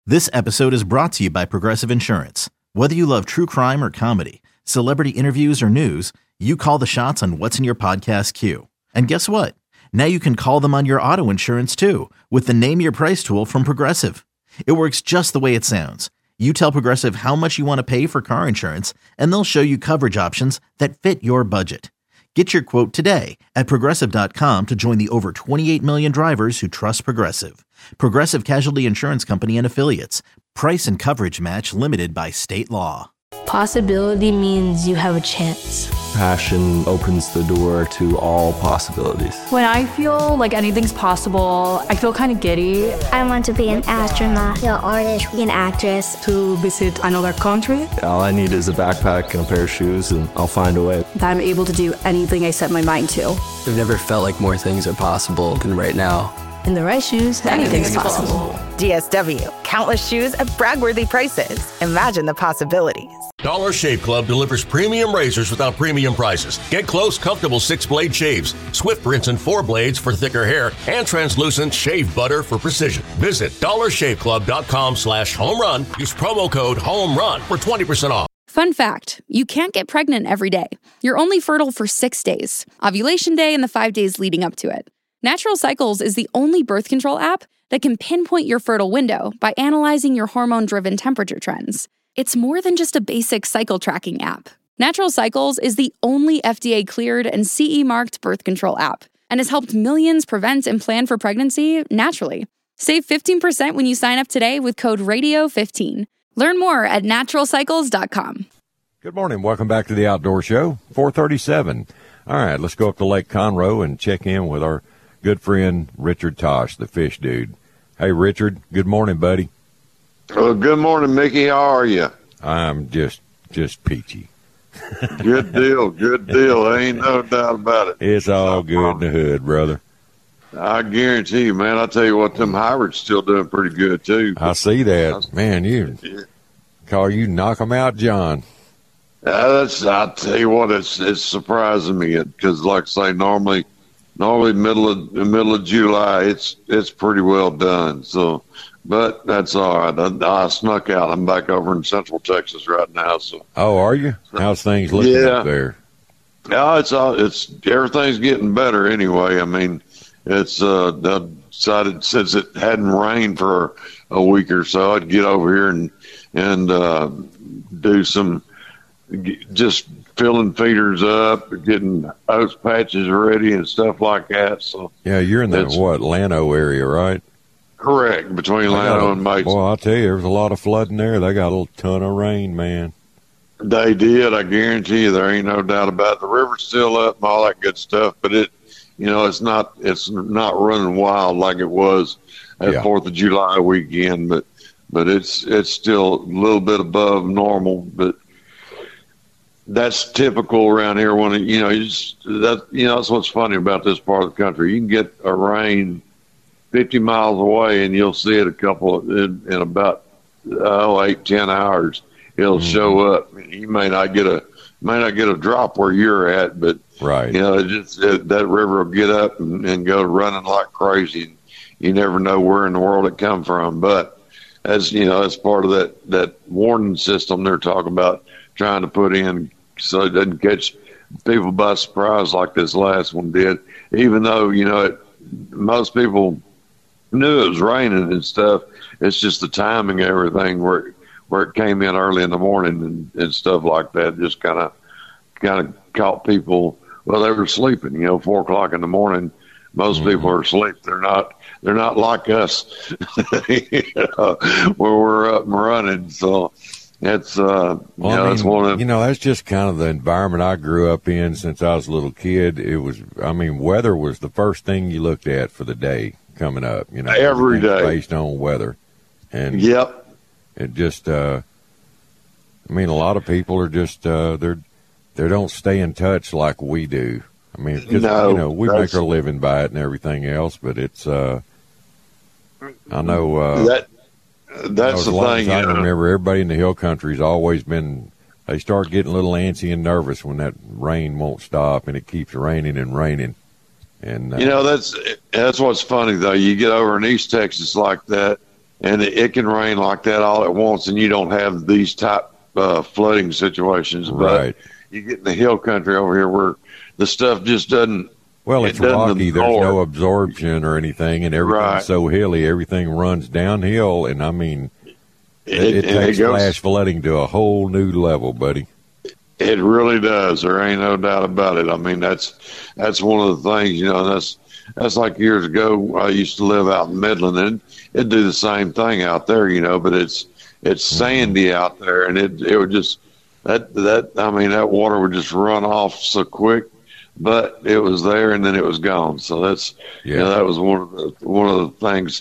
This episode is brought to you by Progressive Insurance. Whether you love true crime or comedy, celebrity interviews or news, you call the shots on what's in your podcast queue. And guess what? Now you can call them on your auto insurance too with the Name Your Price tool from Progressive. It works just the way it sounds. You tell Progressive how much you want to pay for car insurance, and they'll show you coverage options that fit your budget. Get your quote today at Progressive dot com to join the over twenty-eight million drivers who trust Progressive. Progressive Casualty Insurance Company and Affiliates. Price and coverage match limited by state law. Possibility means you have a chance. Passion opens the door to all possibilities. When I feel like anything's possible, I feel kind of giddy. I want to be an astronaut, an artist, an actress. To visit another country. All I need is a backpack and a pair of shoes, and I'll find a way. That I'm able to do anything I set my mind to. I've never felt like more things are possible than right now. In the right shoes, anything's possible. D S W, countless shoes at brag-worthy prices. Imagine the possibilities. Dollar Shave Club delivers premium razors without premium prices. Get close, comfortable six-blade shaves, swift rinse and four blades for thicker hair, and translucent shave butter for precision. Visit dollar shave club dot com slash home run. Use promo code HOME-RUN for twenty percent off. Fun fact, you can't get pregnant every day. You're only fertile for six days, ovulation day and the five days leading up to it. Natural Cycles is the only birth control app that can pinpoint your fertile window by analyzing your hormone-driven temperature trends. It's more than just a basic cycle tracking app. Natural Cycles is the only F D A-cleared and C E-marked birth control app and has helped millions prevent and plan for pregnancy naturally. Save fifteen percent when you sign up today with code radio fifteen. Learn more at natural cycles dot com. Good morning. Welcome back to the Outdoor Show, four thirty-seven. All right, let's go up to Lake Conroe and check in with our good friend Richard Tosh, the fish dude. Hey, Richard, good morning, buddy. Well, good morning, Mickey. How are you? I'm just just peachy. Good deal, good deal. Ain't no doubt about it. It's all good in the hood, brother. I guarantee you, man. I tell you what, them hybrids still doing pretty good, too. I see that. Man, you call you knock 'em out, John. Uh, that's, I tell you what, it's it's surprising me because, like I say, normally – Normally, middle of the middle of July, it's it's pretty well done. So, but that's all right. I, I snuck out. I'm back over in Central Texas right now. So, oh, are you? How's things looking yeah. up there? Yeah, it's all it's everything's getting better anyway. I mean, it's uh, I decided since it hadn't rained for a week or so, I'd get over here and and uh, do some just. filling feeders up, getting oats patches ready and stuff like that. So yeah, you're in the what Llano area, right? Correct, between Llano and Mason. Well, I'll tell you, there was a lot of flooding there. They got a little ton of rain, man. They did. I guarantee you, there ain't no doubt about it. The river's still up and all that good stuff, but it, you know, it's not it's not running wild like it was at Fourth yeah. of July weekend, but but it's it's still a little bit above normal, but. That's typical around here when, it, you know, you just, that, you know, that's what's funny about this part of the country. You can get a rain fifty miles away and you'll see it a couple of, in, in about, oh, eight, ten hours. It'll mm-hmm. show up. You may not get a, may not get a drop where you're at, but, right. you know, it just, it, that river will get up and, and go running like crazy. You never know where in the world it come from. But as, you know, as part of that, that warning system they're talking about, trying to put in so it doesn't catch people by surprise like this last one did. Even though, you know, it, most people knew it was raining and stuff. It's just the timing of everything where it, where it came in early in the morning and, and stuff like that just kind of kind of caught people. Well, they were sleeping, you know, four o'clock in the morning. Most mm-hmm. people are asleep. They're not. They're not like us, you know, where we're up and running. So. It's, uh, well, you know, I mean, it's one of, you know, that's just kind of the environment I grew up in since I was a little kid. It was, I mean, weather was the first thing you looked at for the day coming up, you know, every day based on weather. And yep. It just, uh, I mean, a lot of people are just, uh, they're, they don't stay in touch like we do. I mean, because, no, you know, we make our living by it and everything else, but it's, uh, I know, uh, that, That's you know, the thing. I you know. remember everybody in the hill country's always been. They start getting a little antsy and nervous when that rain won't stop, and it keeps raining and raining. And uh, you know that's that's what's funny though. You get over in East Texas like that, and it, it can rain like that all at once, and you don't have these type uh, flooding situations. Right. But you get in the hill country over here where the stuff just doesn't. Well, it's it doesn't rocky. There's absorb. no absorption or anything, and everything's Right. so hilly. Everything runs downhill, and I mean, it, It- it and it takes goes- flash flooding to a whole new level, buddy. It really does. There ain't no doubt about it. I mean, that's that's one of the things, you know. That's that's like years ago. I used to live out in Midland, and it'd do the same thing out there, you know. But it's it's sandy out there, and it it would just that that I mean that water would just run off so quick. But it was there, and then it was gone. So that's Yeah. you know that was one of the one of the things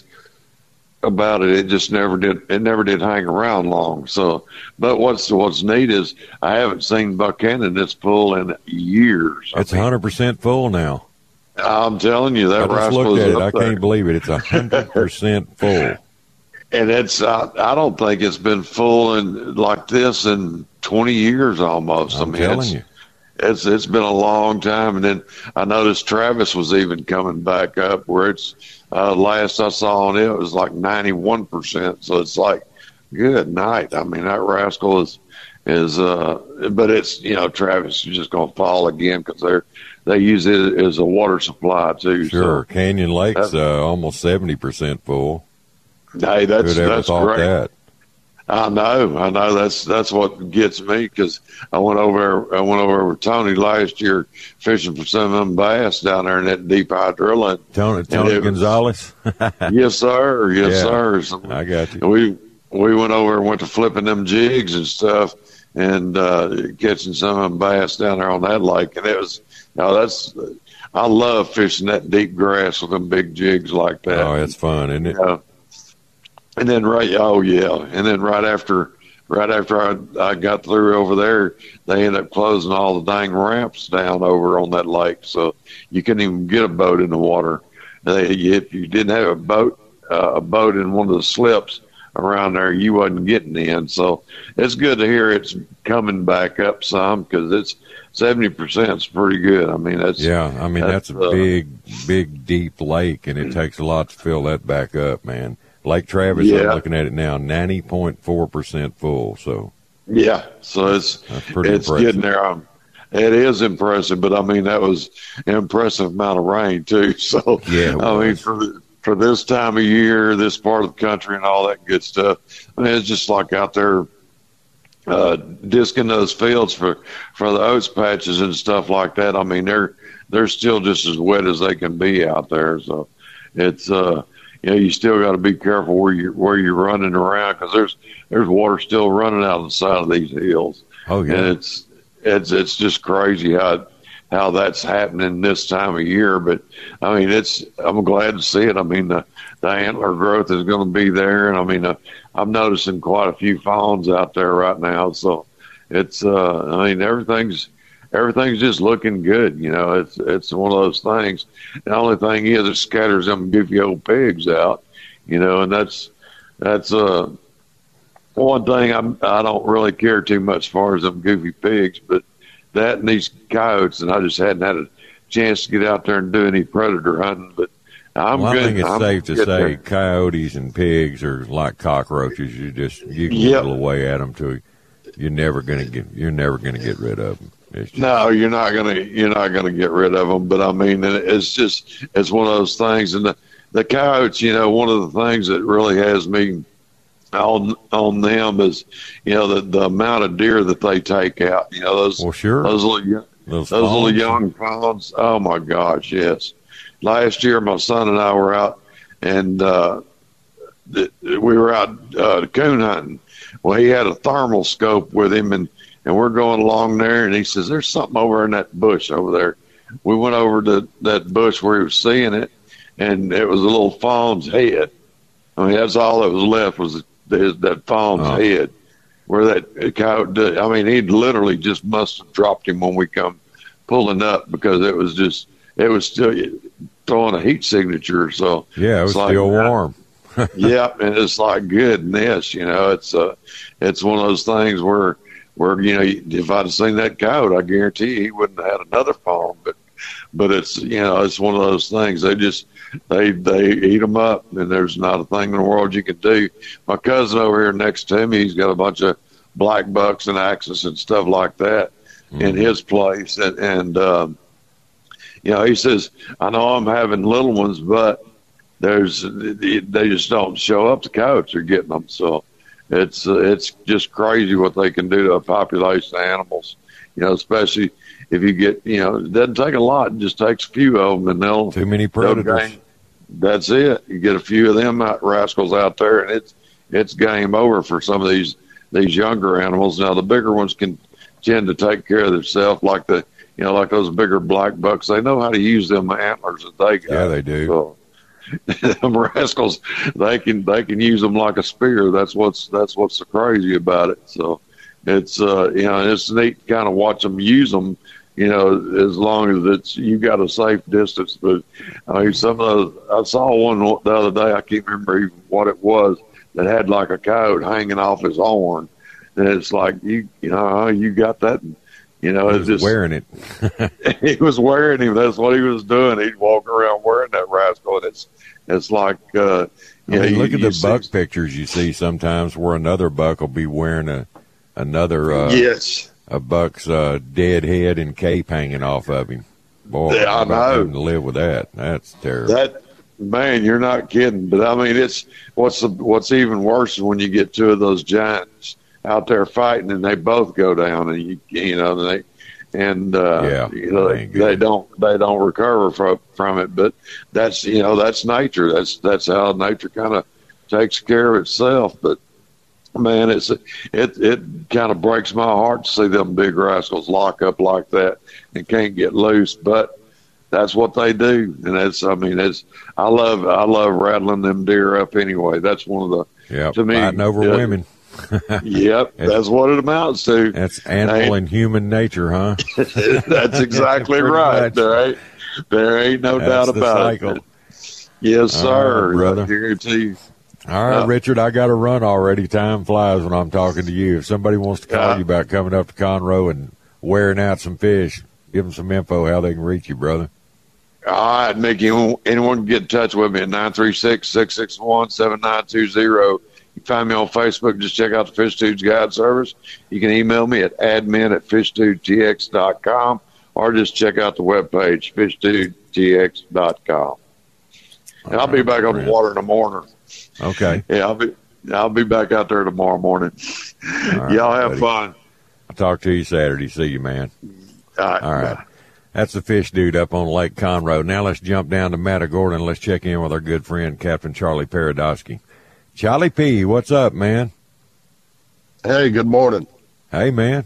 about it. It just never did. It never did hang around long. So, but what's what's neat is I haven't seen Buchanan this full in years. It's one hundred percent full now. I'm telling you, I that just rascal looked is at it. up I there. can't believe it. It's one hundred percent full. And it's I, I don't think it's been full in like this in twenty years almost. I'm I mean, telling it's, you. It's it's been a long time, and then I noticed Travis was even coming back up. Where it's uh, last I saw on it, it was like ninety-one percent. So it's like, good night. I mean, that rascal is is, uh, but it's you know Travis is just going to fall again because they're they use it as a water supply too. Sure, So, Canyon Lake's that- uh, almost seventy percent full. hey, that's Who'd ever that's thought great. that? I know, I know. That's that's what gets me because I went over, I went over with Tony last year fishing for some of them bass down there in that deep hydrilla. Tony, Tony it was- Gonzalez. Yes, sir. Yes, Yeah, sir. So I got you. we we went over and went to flipping them jigs and stuff, and uh, catching some of them bass down there on that lake. And it was, you know, that's I love fishing that deep grass with them big jigs like that. Oh, it's fun, isn't it? Yeah. And then right, oh yeah, and then right after, right after I I got through over there, they ended up closing all the dang ramps down over on that lake, so you couldn't even get a boat in the water. They, if you didn't have a boat, uh, a boat in one of the slips around there, you wasn't getting in. So it's good to hear it's coming back up some because it's seventy percent is pretty good. I mean that's Yeah, I mean that's, that's a uh, big, big, deep lake, and it takes a lot to fill that back up, man. Lake Travis, Yeah. I'm looking at it now, ninety point four percent full. So Yeah, so it's That's pretty it's impressive. getting there. Um, it is impressive, but I mean that was an impressive amount of rain too. So Yeah, it I mean was. for for this time of year, this part of the country, and all that good stuff. I mean it's just like out there uh, disking those fields for for the oats patches and stuff like that. I mean they're they're still just as wet as they can be out there. So it's uh. You know, you still got to be careful where you where you're running around because there's there's water still running out of the side of these hills. Oh, yeah. And it's it's it's just crazy how how that's happening this time of year. But I mean, it's I'm glad to see it. I mean, the the antler growth is going to be there, and I mean, uh, I'm noticing quite a few fawns out there right now. So it's uh, I mean, everything's. Everything's just looking good, you know. It's it's one of those things. The only thing is, it scatters them goofy old pigs out, you know. And that's that's uh one thing I'm I don't really care too much as far as them goofy pigs, but that and these coyotes. And I just hadn't had a chance to get out there and do any predator hunting. But I'm well, good. I think it's I'm safe to good say there. coyotes and pigs are like cockroaches. You just you can Yep. whittle away at them till you're never gonna get you're never gonna get rid of them. It's just, No, you're not gonna you're not gonna get rid of them. But I mean, it- it's just it's one of those things. And the the coyotes, you know, one of the things that really has me on on them is, you know, the the amount of deer that they take out. You know, those well, sure. those little young- Those those little fawns. young fawns. Oh my gosh, yes. Last year, my son and I were out, and uh, th- we were out uh, coon hunting. Well, he had a thermal scope with him, and and we're going along there, and he says, "There's something over in that bush over there." We went over to that bush where he was seeing it, and it was a little fawn's head. I mean, that's all that was left was his, that fawn's Oh. head. Where that coyote, did- I mean, he literally just must have dropped him when we come pulling up because it was just, it was still throwing a heat signature. So Yeah, it was it's like, still warm. Yep, and it's like goodness, you know, it's uh, it's one of those things where where you know if I'd have seen that coyote, I guarantee you he wouldn't have had another fawn. But but it's, you know, it's one of those things. They just, they, they eat them up, and there's not a thing in the world you can do. My cousin over here next to me, he's got a bunch of black bucks and axis and stuff like that mm-hmm. in his place. And, and um, you know, he says, I know I'm having little ones, but there's, they just don't show up. The coyotes are getting them. So it's, uh, it's just crazy what they can do to a population of animals, you know, especially if you get, you know, it doesn't take a lot. It just takes a few of them, and they'll too many predators. That's it. You get a few of them out, rascals out there, and it's it's game over for some of these these younger animals. Now the bigger ones can tend to take care of themselves, like the you know like those bigger black bucks. They know how to use them antlers that they got. Yeah, they do. So, them rascals, they can they can use them like a spear. That's what's that's what's so crazy about it. So it's uh you know it's neat to kind of watch them use them. You know, as long as it's you got a safe distance. But I mean, some of those, I saw one the other day. I can't remember even what it was that had like a coyote hanging off his horn, and it's like you, you know, you got that. You know, he it's was just wearing it. He was wearing him. That's what he was doing. He'd walk around wearing that rascal, and it's it's like. Uh, I mean, you, look at you the see, buck pictures you see sometimes where another buck will be wearing a another. Uh, yes. A buck's uh, dead head and cape hanging off of him. Boy, yeah, I know. To live with that, that's terrible. That man, you're not kidding. But I mean, it's what's the, what's even worse is when you get two of those giants out there fighting, and they both go down, and you you know they and uh, yeah, you know they, they don't they don't recover from from it. But that's you know that's nature. That's that's how nature kind of takes care of itself. But man, it's it it kind of breaks my heart to see them big rascals lock up like that and can't get loose. But that's what they do, and that's I mean, it's I love I love rattling them deer up anyway. That's one of the yeah to me fighting over uh, women. Yep, that's what it amounts to. That's animal and human nature, huh? That's exactly right. Much. There ain't there ain't no that's doubt the about cycle. it. Yes, sir, right, brother. I guarantee you. All right, uh, Richard, I got to run already. Time flies when I'm talking to you. If somebody wants to call uh, you about coming up to Conroe and wearing out some fish, give them some info how they can reach you, brother. All right, Mickey, anyone can get in touch with me at nine three six, six six one, seven nine two zero. You can find me on Facebook. Just check out the Fish Dudes Guide Service. You can email me at admin at fish dude t x dot com or just check out the webpage, fish dude t x dot com. And I'll be back on the water in the morning. Okay. Yeah, I'll be I'll be back out there tomorrow morning. Right, y'all have buddy. fun. I'll talk to you Saturday. See you, man. All right. All right. That's the Fish Dude up on Lake Conroe. Now let's jump down to Matagorda and let's check in with our good friend, Captain Charlie Paradosky. Charlie P., what's up, man? Hey, good morning. Hey, man.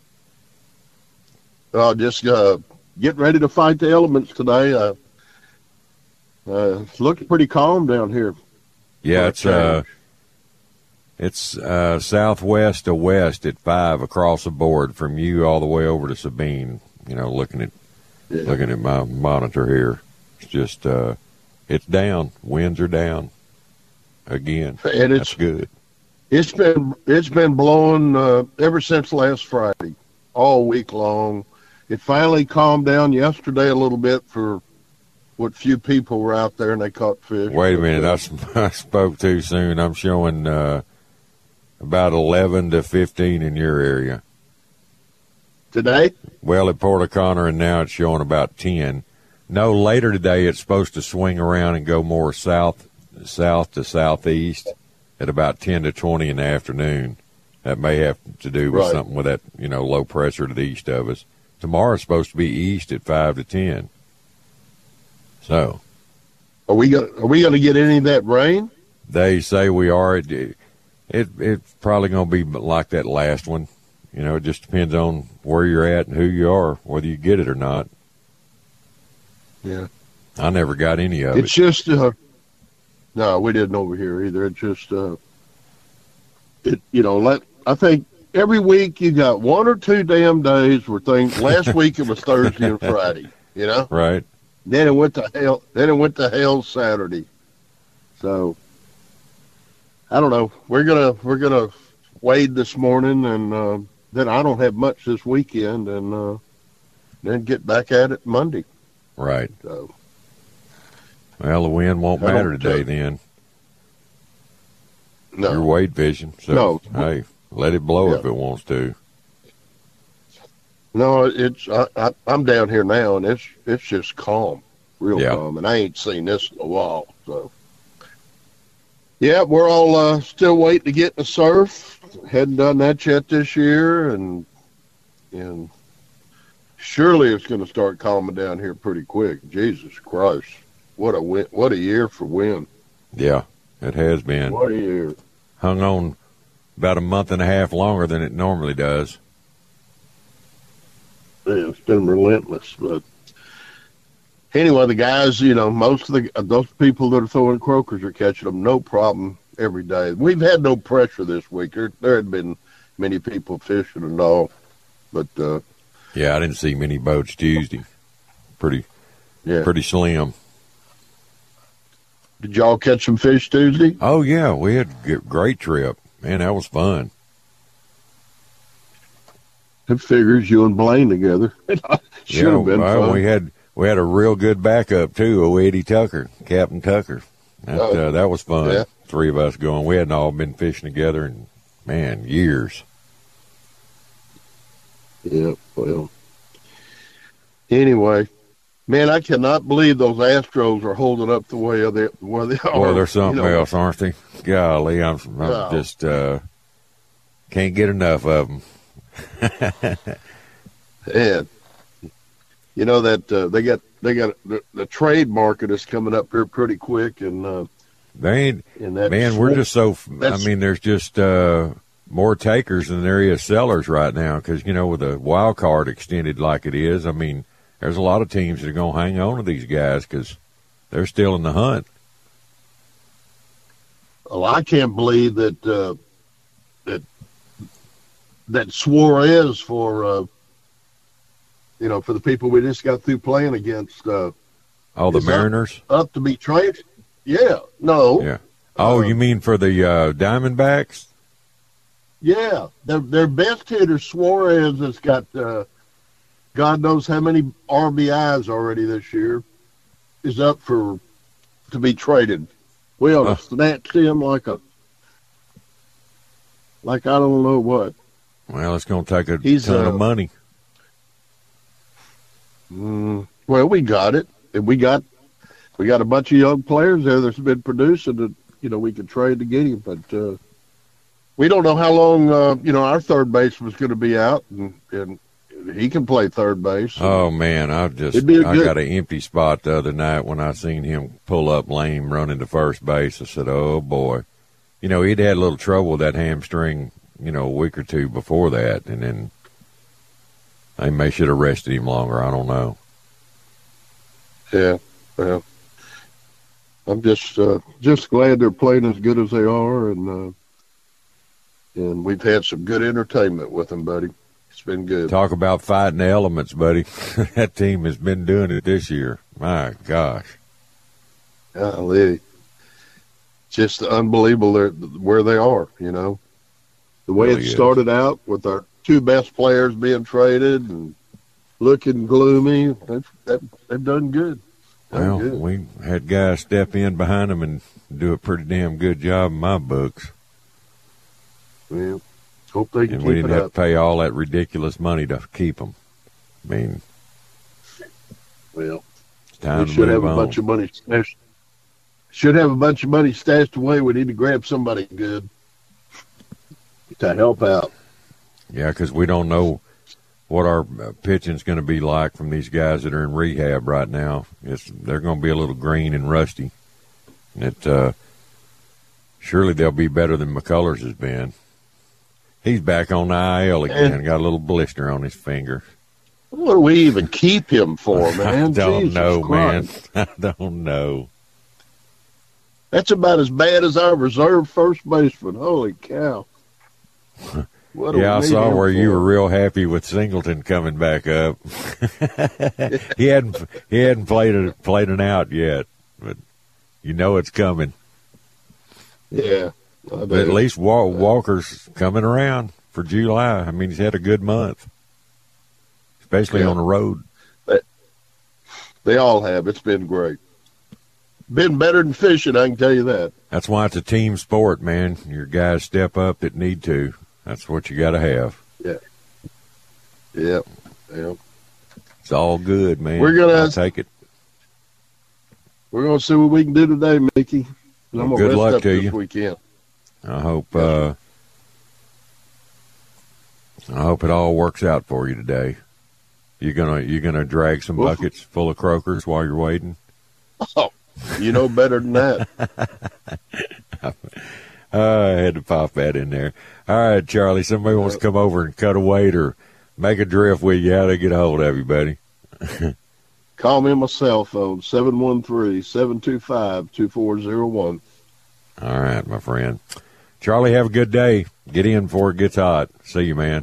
Uh, just uh, getting ready to fight the elements today. Uh, uh, it's looking pretty calm down here. Yeah, it's uh, it's uh, southwest to west at five across the board from you all the way over to Sabine. You know, looking at yeah. looking at my monitor here, it's just uh, it's down. Winds are down again. And That's it's good. It's been it's been blowing uh, ever since last Friday, all week long. It finally calmed down yesterday a little bit for what few people were out there and they caught fish. Wait a minute, I, I spoke too soon. I'm showing uh, about eleven to fifteen in your area. Today? Well, at Port O'Connor, and now it's showing about ten. No, later today it's supposed to swing around and go more south, south to southeast at about ten to twenty in the afternoon. That may have to do with right. something with that, you know, low pressure to the east of us. Tomorrow's supposed to be east at five to ten. So, are we going? Are we going to get any of that rain? They say we are. It, it it's probably going to be like that last one. You know, it just depends on where you're at and who you are, whether you get it or not. Yeah, I never got any of it's it. It's just uh, no, we didn't over here either. It's just uh, it you know, let I think. Every week you got one or two damn days where things. Last week it was Thursday and Friday, you know. Right. Then it went to hell. Then it went to hell Saturday. So I don't know. We're gonna we're gonna wade this morning, and uh, then I don't have much this weekend, and uh, then get back at it Monday. Right. So, well, the wind won't I matter don't today tell- then. No. You're wade fishing, so No. hey, let it blow Yeah. if it wants to. No, it's I, I, I'm down here now, and it's it's just calm, real Yeah. calm, and I ain't seen this in a while. So, yeah, we're all uh, still waiting to get in the surf. Hadn't done that yet this year, and and surely it's going to start calming down here pretty quick. Jesus Christ, what a win- what a year for wind! Yeah, it has been. What a year! Hung on about a month and a half longer than it normally does. Yeah, it's been relentless, but anyway, the guys, you know, most of the those people that are throwing croakers are catching them no problem every day. We've had no pressure this week. There, there had been many people fishing and all, but uh, Yeah, I didn't see many boats Tuesday. Pretty, yeah. pretty slim. Did y'all catch some fish Tuesday? Oh yeah, we had a g- great trip. Man, that was fun. It figures you and Blaine together. Should yeah, have been well, fun. we had we had a real good backup too. Oh, Eddie Tucker, Captain Tucker. That Oh, uh, that was fun. yeah. Three of us going. We hadn't all been fishing together in man years. Yeah, well. Anyway, man, I cannot believe those Astros are holding up the way they where they are. Boy, they're something You know, else, aren't they? Golly, I'm, I'm No. just uh, can't get enough of them. And you know that uh, they got they got the, the trade market is coming up here pretty quick, and uh, They ain't, and that man, we're just so, I that's- mean, there's just uh, more takers than there is sellers right now because, you know, with the wild card extended like it is, I mean, there's a lot of teams that are going to hang on to these guys because they're still in the hunt. Well, I can't believe that uh, that that Suarez for uh, you know for the people we just got through playing against. Uh, Oh, the is up- Mariners? up, to be traded. Yeah, no, Yeah. Oh, you mean for the uh, Diamondbacks? yeah, their their best hitter Suarez has got uh, God knows how many R B Is already this year. Is up for to be traded. We ought to Huh. snatch him like a like I don't know what. Well, it's going to take a He's, ton uh, of money. Mm, well, we got it. And we got we got a bunch of young players there that's been producing that, you know, we could trade to get him. But uh, we don't know how long, uh, you know, our third baseman's going to be out, and, and he can play third base. Oh, man, I just, It'd be a I good- got an empty spot the other night when I seen him pull up lame running to first base. I said, oh, boy. You know, he'd had a little trouble with that hamstring, you know, a week or two before that, and then they may should have rested him longer. I don't know. Yeah, well, I'm just uh, just glad they're playing as good as they are, and uh, and we've had some good entertainment with them, buddy. It's been good. Talk about fighting the elements, buddy. That team has been doing it this year. My gosh. Golly. Just unbelievable they're- where they are, you know. The way Really it is. started out with our two best players being traded and looking gloomy, they've, they've, they've done good. Done Well, good. we had guys step in behind them and do a pretty damn good job in my books. Well, hope they can And keep we didn't it have up. to pay all that ridiculous money to keep them. I mean, Well, it's time we to should move have a on. bunch of money stashed. Should have a bunch of money stashed away. We need to grab somebody good to help out. Yeah, because we don't know what our uh, pitching's going to be like from these guys that are in rehab right now. It's, they're going to be a little green and rusty. And it, uh, surely they'll be better than McCullers has been. He's back on the I L again. Got a little blister on his finger. What do we even keep him for, man? I don't Jesus know, Christ. man. I don't know. That's about as bad as our reserve first baseman. Holy cow. What do Yeah, I we need saw him where you for? were real happy with Singleton coming back up. he hadn't he hadn't played it played an out yet, but you know it's coming. Yeah. I But at do. least Wa- Walker's coming around for July. I mean, he's had a good month, especially Yeah. on the road. They all have. It's been great. Been better than fishing, I can tell you that. That's why it's a team sport, man. Your guys step up that need to. That's what you got to have. Yeah. Yep. Yep. It's all good, man. We're gonna I'll take it. We're gonna see what we can do today, Mickey. Well, I'm gonna good rest luck up to this you. weekend. I hope. Uh, I hope it all works out for you today. You gonna you gonna drag some Well, buckets full of croakers while you're waiting? Oh, you know better than that. uh, I had to pop that in there. All right, Charlie. Somebody wants to come over and cut a weight or make a drift with you. How they get a hold of you, buddy? Call me on my cell phone, seven one three, seven two five, two four zero one. All right, my friend. Charlie, have a good day. Get in before it gets hot. See you, man.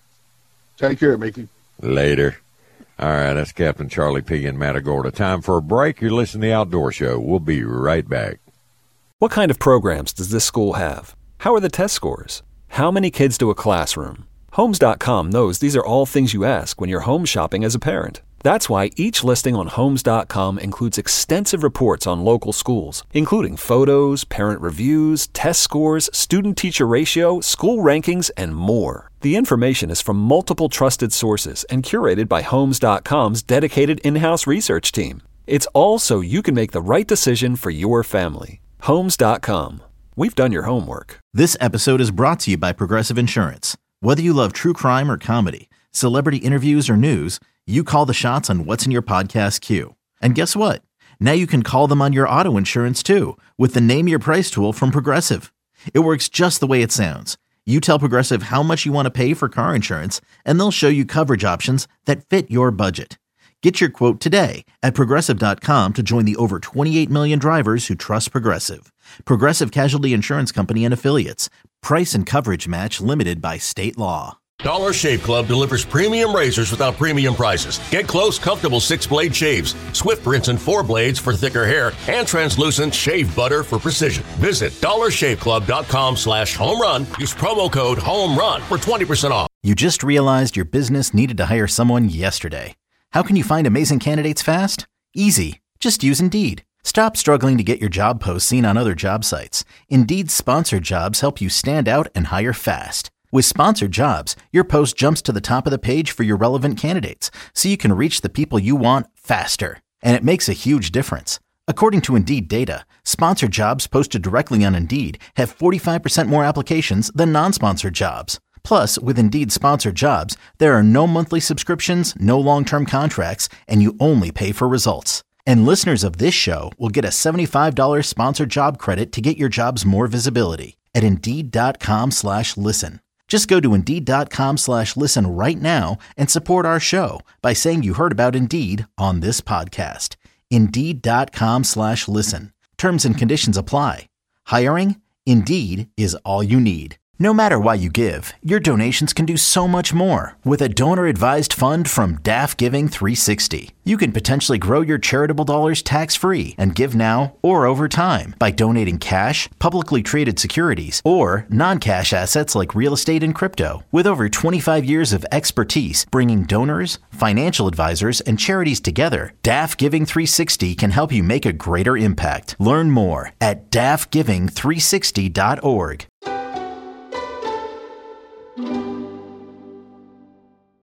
Take care, Mickey. Later. All right, that's Captain Charlie P. in Matagorda. Time for a break. You're listening to The Outdoor Show. We'll be right back. What kind of programs does this school have? How are the test scores? How many kids do a classroom? Homes dot com knows these are all things you ask when you're home shopping as a parent. That's why each listing on Homes dot com includes extensive reports on local schools, including photos, parent reviews, test scores, student-teacher ratio, school rankings, and more. The information is from multiple trusted sources and curated by Homes dot com's dedicated in-house research team. It's all so you can make the right decision for your family. Homes dot com. We've done your homework. This episode is brought to you by Progressive Insurance. Whether you love true crime or comedy, celebrity interviews or news, you call the shots on what's in your podcast queue. And guess what? Now you can call them on your auto insurance too with the Name Your Price tool from Progressive. It works just the way it sounds. You tell Progressive how much you want to pay for car insurance, and they'll show you coverage options that fit your budget. Get your quote today at Progressive dot com to join the over twenty-eight million drivers who trust Progressive. Progressive Casualty Insurance Company and Affiliates. Price and coverage match limited by state law. Dollar Shave Club delivers premium razors without premium prices. Get close, comfortable six-blade shaves, Swift rinse and four blades for thicker hair, and translucent shave butter for precision. Visit dollar shave club dot com slash home run. Use promo code HOMERUN for twenty percent off. You just realized your business needed to hire someone yesterday. How can you find amazing candidates fast? Easy. Just use Indeed. Stop struggling to get your job posts seen on other job sites. Indeed's sponsored jobs help you stand out and hire fast. With sponsored jobs, your post jumps to the top of the page for your relevant candidates, so you can reach the people you want faster. And it makes a huge difference. According to Indeed data, sponsored jobs posted directly on Indeed have forty-five percent more applications than non-sponsored jobs. Plus, with Indeed sponsored jobs, there are no monthly subscriptions, no long-term contracts, and you only pay for results. And listeners of this show will get a seventy-five dollars sponsored job credit to get your jobs more visibility at Indeed dot com slash listen. Just go to Indeed dot com slash listen right now and support our show by saying you heard about Indeed on this podcast. Indeed dot com slash listen. Terms and conditions apply. Hiring? Indeed is all you need. No matter why you give, your donations can do so much more with a donor-advised fund from D A F Giving three sixty. You can potentially grow your charitable dollars tax-free and give now or over time by donating cash, publicly traded securities, or non-cash assets like real estate and crypto. With over twenty-five years of expertise bringing donors, financial advisors, and charities together, D A F Giving three sixty can help you make a greater impact. Learn more at D A F giving three sixty dot org.